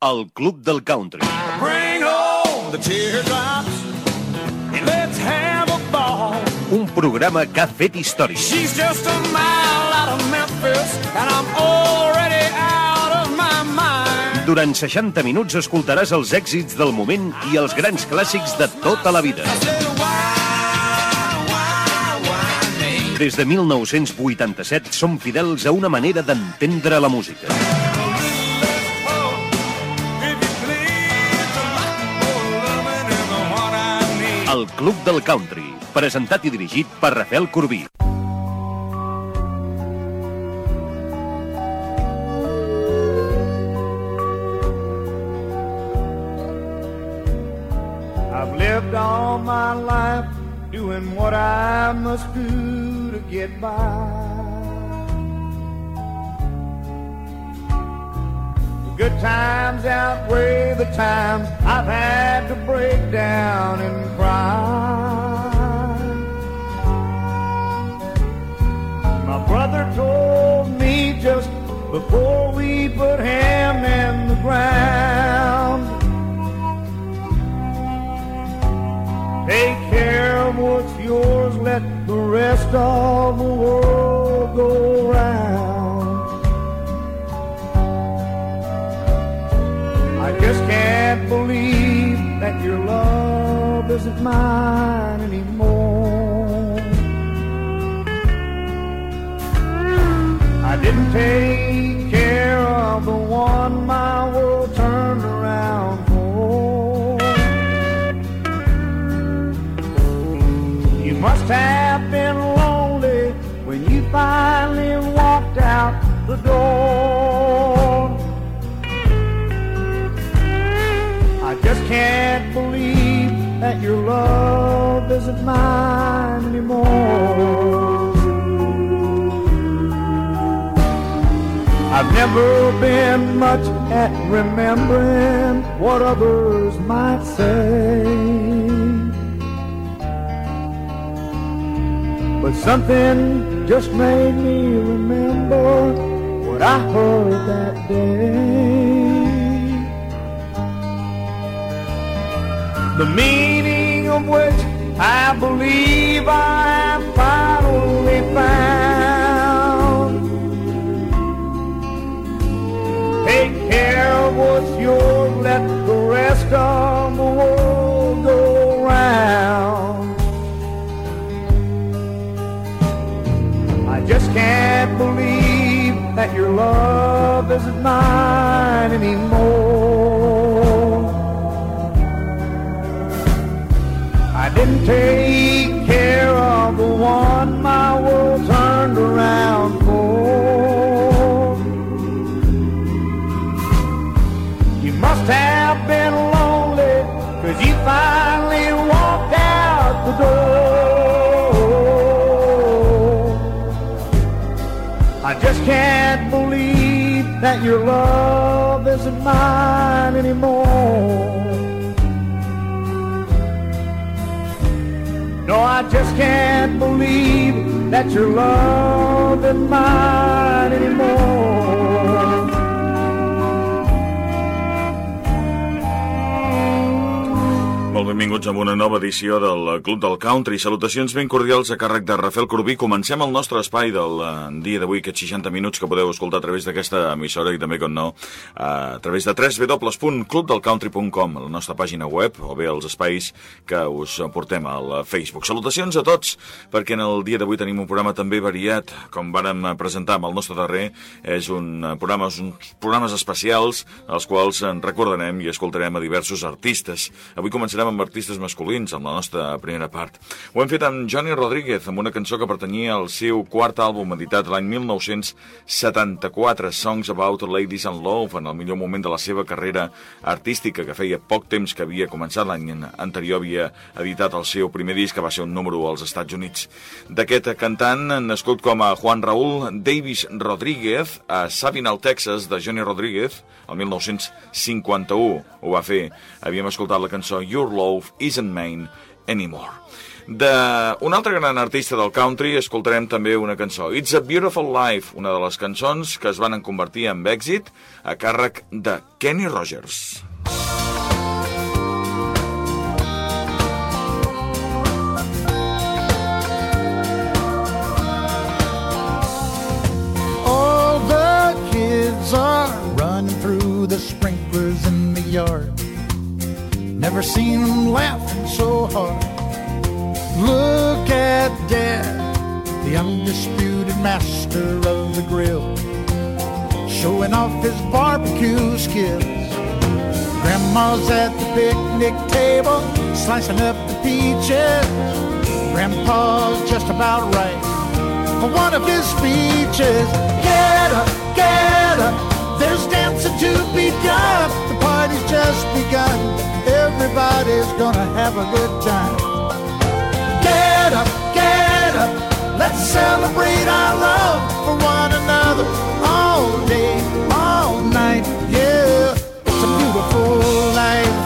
El Club del Country. Bring home the teardrops and let's have a ball. Un programa que ha fet història. She's just a mile out of Memphis and I'm already out of my mind. Durant 60 minuts escoltaràs els èxits del moment i els grans clàssics de tota la vida. Des de 1987 som fidels a una manera d'entendre la música. El Club del Country, presentat i dirigit per Rafael Corbí. I've lived all my life doing what I must do to get by. The good times outweigh the times I've had to break down and cry. My brother told me just before we put him in the ground, take care of what's yours, let the rest of the world go round. I just can't believe that your love isn't mine anymore. I didn't take care of the one my world turned around for. You must have been lonely when you finally walked out the door. I just can't believe that your love isn't mine anymore. I've never been much at remembering what others might say, but something just made me remember what I heard that day. The meaning of which I believe I have finally found. Take care of what's yours, let the rest of the world go round. I just can't believe that your love isn't mine anymore. I didn't take care of the one my world turned around for. You must have been lonely, 'cause you finally walked out the door. I just can't believe that your love isn't mine anymore. No, I just can't believe that your love isn't mine anymore. Molt benvinguts a una nova edició del Club del Country. Salutacions ben cordials a càrrec de Rafael Corbí. Comencem el nostre espai del dia d'avui, aquests 60 minuts que podeu escoltar a través d'aquesta emissora i també, com no, a través de www.clubdelcountry.com, la nostra pàgina web, o bé els espais que us portem al Facebook. Salutacions a tots, perquè en el dia d'avui tenim un programa també variat, com vàrem presentar amb el nostre darrer. És uns programes especials, als quals recordarem i escoltarem a diversos artistes. Avui començarem amb artistes masculins, amb la nostra primera part. Ho hem fet amb Johnny Rodríguez, amb una cançó que pertanyia al seu quart àlbum editat l'any 1974, Songs About Ladies and Love, en el millor moment de la seva carrera artística, que feia poc temps que havia començat. L'any anterior havia editat el seu primer disc, que va ser un número 1 als Estats Units. D'aquest cantant, nascut com a Juan Raúl Davis Rodríguez, a Sabinal, Texas, de Johnny Rodríguez, el 1951 ho va fer. Havíem escoltat la cançó Your Love Isn't Mine Anymore. D'un altre gran artista del country escoltarem també una cançó, It's a Beautiful Life, una de les cançons que es van convertir en èxit a càrrec de Kenny Rogers. All the kids are running through the sprinklers in the yard. Never seen them laughing so hard. Look at Dad, the undisputed master of the grill, showing off his barbecue skills. Grandma's at the picnic table, slicing up the peaches. Grandpa's just about right for one of his speeches. Get up, there's dancing to be done. The party's just begun, everybody's gonna have a good time. Get up, let's celebrate our love for one another all day, all night, yeah, it's a beautiful life.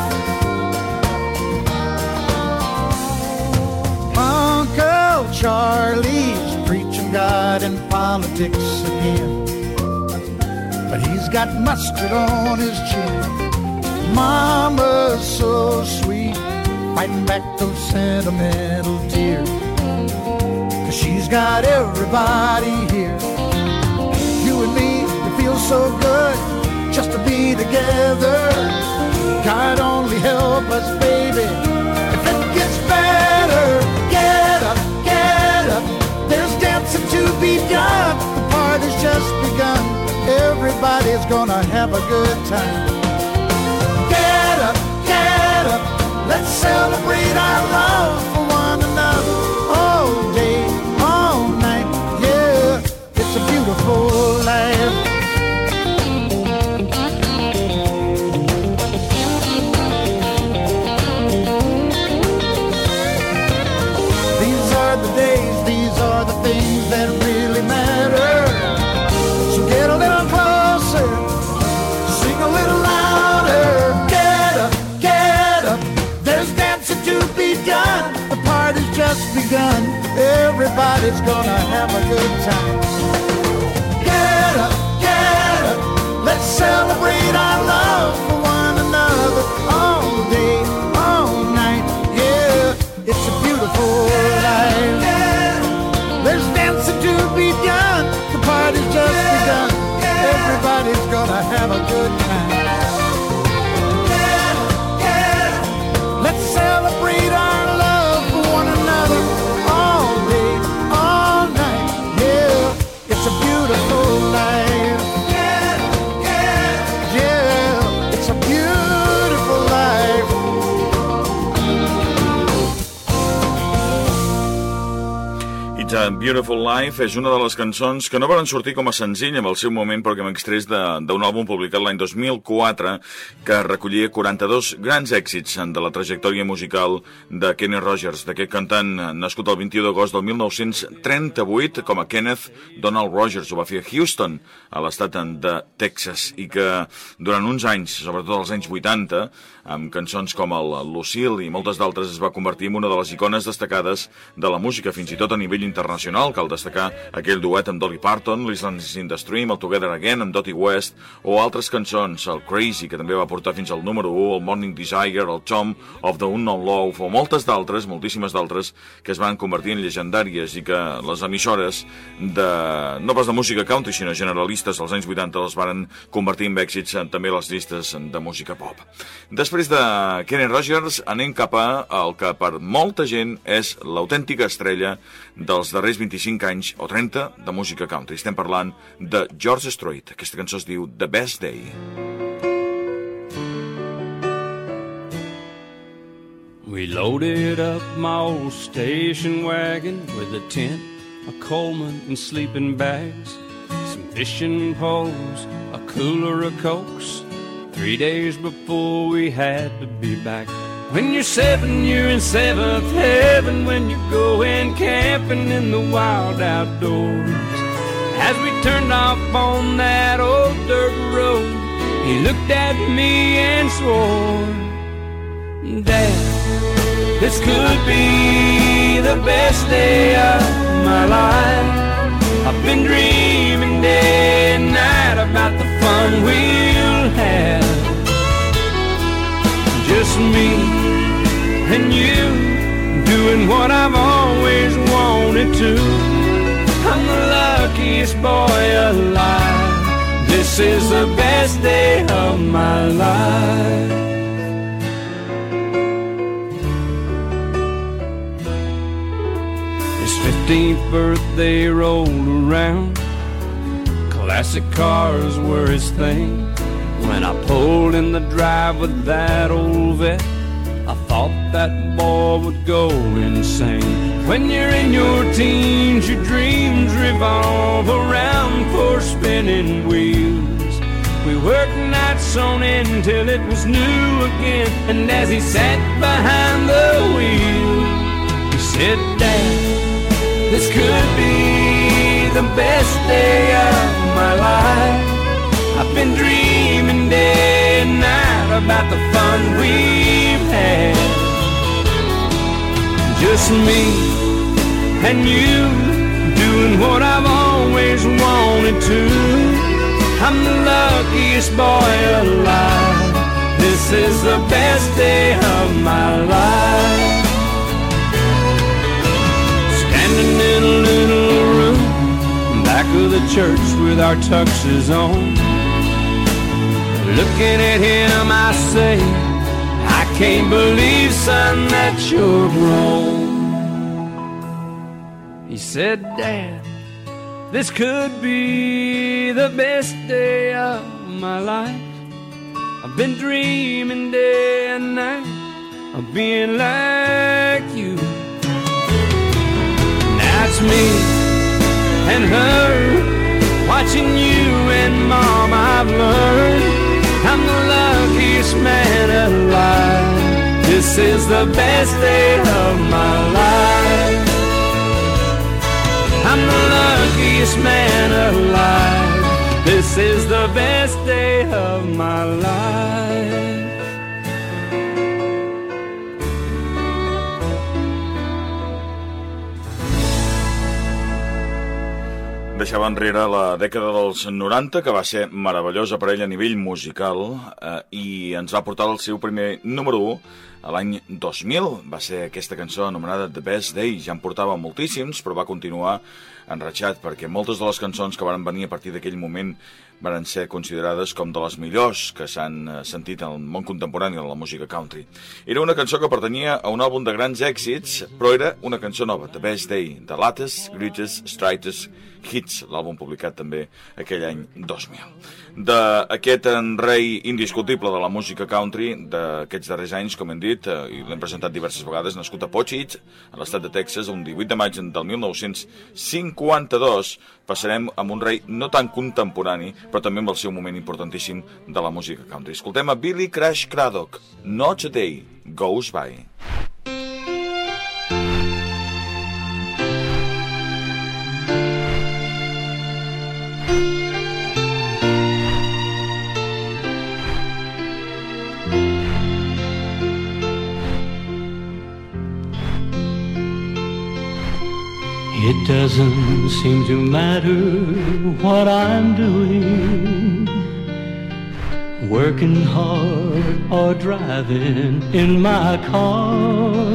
Uncle Charlie's preaching God and politics again, but he's got mustard on his chin. Mama's so sweet, fighting back those sentimental tears, 'cause she's got everybody here. You and me, it feels so good just to be together. God only help us, baby, if it gets better. Get up, there's dancing to be done. The party's just begun, everybody's gonna have a good time. Get up, let's celebrate our love for one another all day, all night, yeah, it's a beautiful life. These are the days, these are the things that really matter. So get a little closer, sing a little louder. Get up, there's dancing to be done. The party's just begun, everybody's gonna have a good time. Get up, let's celebrate our love for one another all day, all night, yeah, it's a beautiful life. There's dancing to be done, the party's just begun, everybody's gonna have a good time. Let's celebrate our love for one another all day, all night, yeah, it's a beautiful life. Yeah, it's a beautiful life. It's a Beautiful Life és una de les cançons que no van sortir com a senzill en el seu moment perquè m'extrés d'un àlbum publicat l'any 2004 que recollia 42 grans èxits de la trajectòria musical de Kenny Rogers, d'aquest cantant nascut el 21 d'agost del 1938 com a Kenneth Donald Rogers. Ho va fer a Houston, a l'estat de Texas, i que durant uns anys, sobretot als anys 80, amb cançons com el Lucille i moltes d'altres, es va convertir en una de les icones destacades de la música, fins i tot a nivell internacional. Cal destacar aquell duet amb Dolly Parton, l'Island is in the Stream, el Together Again amb Dottie West, o altres cançons, el Crazy, que també va portar fins al número 1, el Morning Desire, el Tomb of the Unknown Love, o moltes d'altres, moltíssimes d'altres, que es van convertir en llegendàries i que les emissores no pas de música country, sinó generalistes dels anys 80 les van convertir en èxits també a les llistes de música pop. Després de Kenny Rogers anem cap a el que per molta gent és l'autèntica estrella dels darrers 25 anys o 30 de música country. Estem parlant de George Strait. Aquesta cançó es diu The Best Day. We loaded up my old station wagon with a tent, a Coleman and sleeping bags, some fishing poles, a cooler of Cokes, 3 days before we had to be back. When you're 7, you're in 7th heaven when you're going camping in the wild outdoors. As we turned off on that old dirt road, he looked at me and swore, Dad, this could be the best day of my life. I've been dreaming day and night about the fun we'll have. Just me and you doing what I've always wanted to. I'm the luckiest boy alive. This is the best day of my life. His 15th birthday rolled around. Classic cars were his thing. When I pulled in the drive with that old vet, I thought that boy would go insane. When you're in your teens, your dreams revolve around four spinning wheels. We worked nights on end till it was new again. And as he sat behind the wheel, he said, Dad, this could be the best day of my life. I've been dreaming day and night about the fun we've had. Just me and you doing what I've always wanted to. I'm the luckiest boy alive. This is the best day of my life. Standing in a little room back of the church with our tuxes on, looking at him, I say, I can't believe, son, that you're grown. He said, Dad, this could be the best day of my life. I've been dreaming day and night of being like you. Now it's me and her, watching you and Mom, I've learned I'm the luckiest man alive. This is the best day of my life. I'm the luckiest man alive. This is the best day of my life. Deixava enrere la dècada dels 90, que va ser meravellosa per ell a nivell musical, i ens va portar el seu primer número 1 a l'any 2000. Va ser aquesta cançó anomenada The Best Day. Ja en portava moltíssims, però va continuar enratxat, perquè moltes de les cançons que van venir a partir d'aquell moment van ser considerades com de les millors que s'han sentit al món contemporani de la música country. Era una cançó que pertanyia a un àlbum de grans èxits, però era una cançó nova, The Best Day, The Latest, Greatest, Straightest Hits, l'àlbum publicat també aquell any 2000. D'aquest rei indiscutible de la música country d'aquests darrers anys, com hem dit, i l'hem presentat diverses vegades, nascut a Pochit, a l'estat de Texas, un 18 de maig del 1952, passarem amb un rei no tan contemporani, però també amb el seu moment importantíssim de la música country. Escoltem a Billy Crash Craddock, Not a Day Goes By. It doesn't seem to matter what I'm doing, working hard or driving in my car.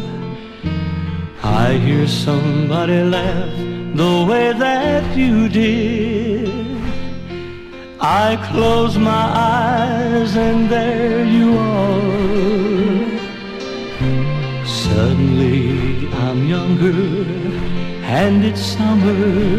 I hear somebody laugh the way that you did. I close my eyes and there you are. Suddenly I'm younger and it's summer.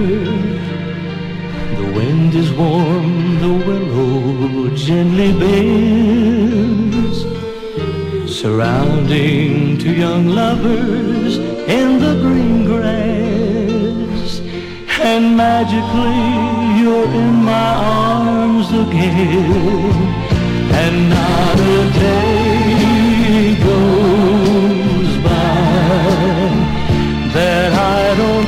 The wind is warm, the willow gently bends, surrounding two young lovers in the green grass. And magically you're in my arms again, and not a day goes by that I don't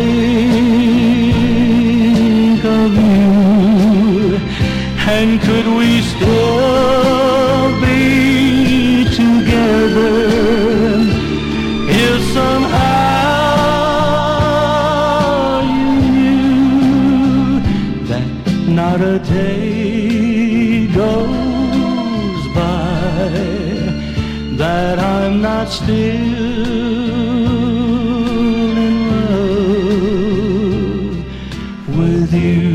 think of you. And could we still be together I'm not still in love with you.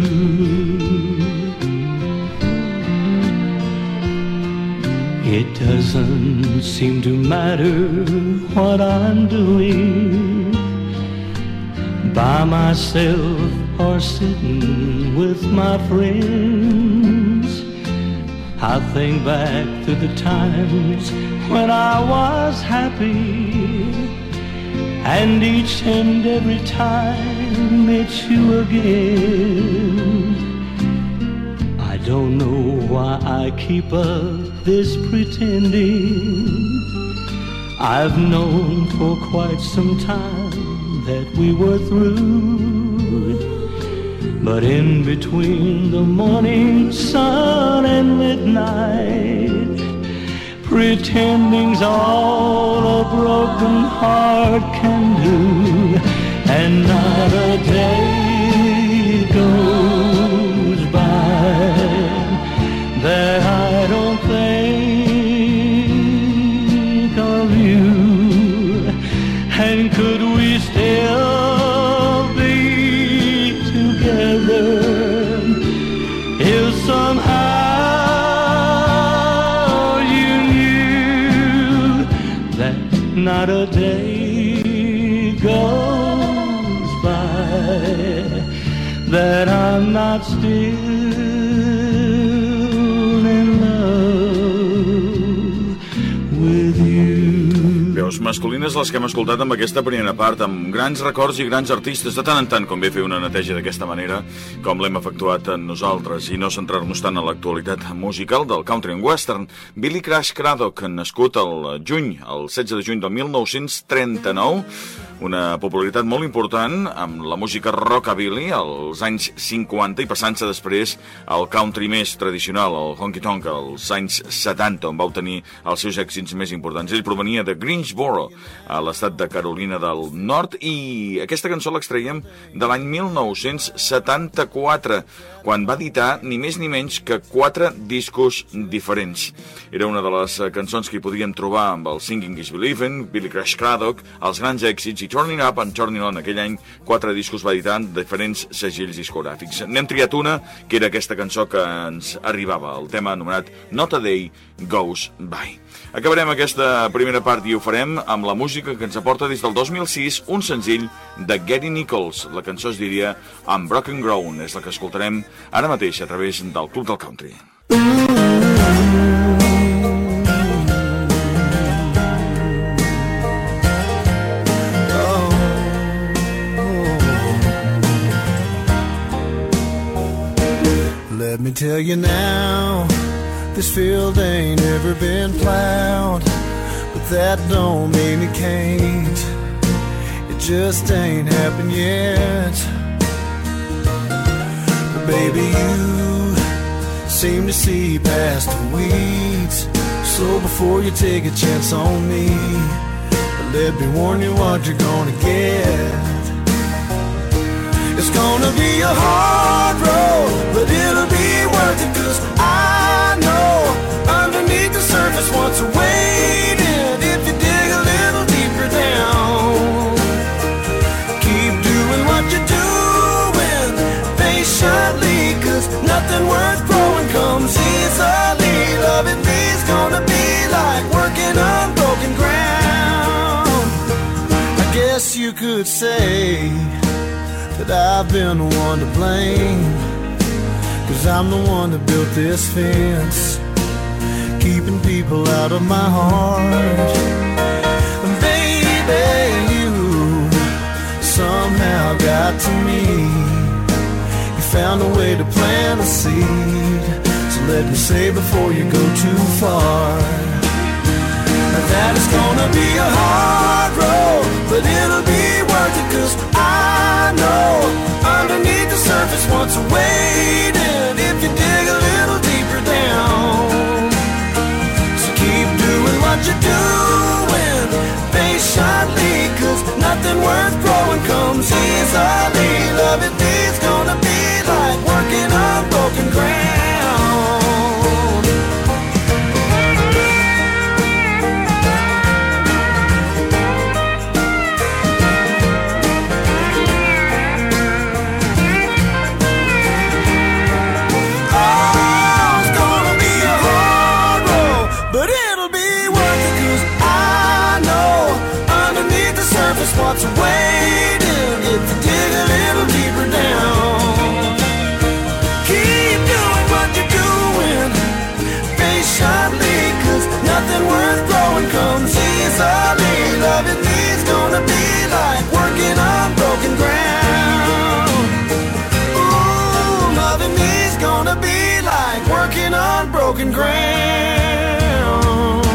It doesn't seem to matter what I'm doing, by myself or sitting with my friends. I think back to the times when I was happy, and each and every time it's you again. I don't know why I keep up this pretending. I've known for quite some time that we were through, but in between the morning sun and midnight, pretending's all a broken heart can do, and not a day goes by that I don't think of you. And could we still be together if somehow you knew that not a day goes by that I'm not still in love with you. Veus masculines les que hem escoltat amb aquesta primera part, amb grans records i grans artistes. De tant en tant convé fer una neteja d'aquesta manera, com l'hem efectuat nosaltres, i no centrar-nos tant en l'actualitat musical del country and western. Billy Crash Craddock, nascut el 16 de juny del 1939, una popularitat molt important amb la música rockabilly als anys 50 i passant-se després al country més tradicional, el honky-tonk, als anys 70, on va obtenir els seus èxits més importants. Ell provenia de Greensboro, a l'estat de Carolina del Nord, i aquesta cançó l'extraiem de l'any 1974, quan va editar ni més ni menys que 4 discos diferents. Era una de les cançons que hi podíem trobar amb el Singing is Believin', Billy Crash Craddock, els grans èxits, i Turning Up and Turning On. Aquell any 4 discos va editar en diferents segells discogràfics. N'hem triat una, que era aquesta cançó que ens arribava, el tema anomenat Not a Day Goes By. Acabarem aquesta primera part i ho farem amb la música que ens aporta des del 2006 un senzill de Gary Nichols. La cançó es diria Unbroken Ground. És la que escoltarem ara mateix a través del Club del Country. Let me tell you now, this field ain't ever been plowed, but that don't mean it can't. It just ain't happened yet. But baby, you seem to see past the weeds, so before you take a chance on me, let me warn you what you're gonna get. It's gonna be a hard road, but it'll be worth it, 'cause I know underneath the surface what's waiting if you dig a little deeper down. Keep doing what you're doing patiently, 'cause nothing worth growing comes easily. Loving me's gonna be like working on broken ground. I guess you could say that I've been the one to blame, 'cause I'm the one that built this fence, keeping people out of my heart. And baby, you somehow got to me. You found a way to plant a seed, so let me say before you go too far, that it's gonna be a hard road, but it'll be worth it, 'cause I know underneath the surface what's waiting if you dig a little deeper down. So keep doing what you're doing patiently, 'cause nothing worth growing comes easily. Loving me's gonna be like working on broken ground. what's waiting if you dig a little deeper down. Keep doing what you're doing patiently, 'cause nothing worth growing comes easily. Loving me's gonna be like working on broken ground. Ooh, loving me's gonna be like working on broken ground.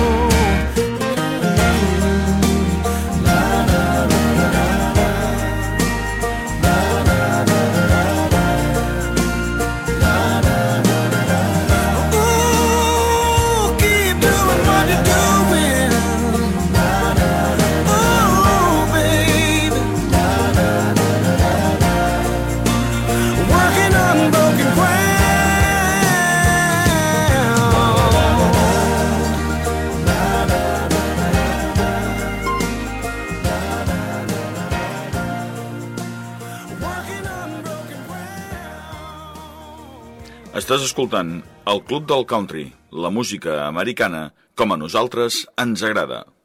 Estàs escoltant el Club del Country, la música americana com a nosaltres ens agrada.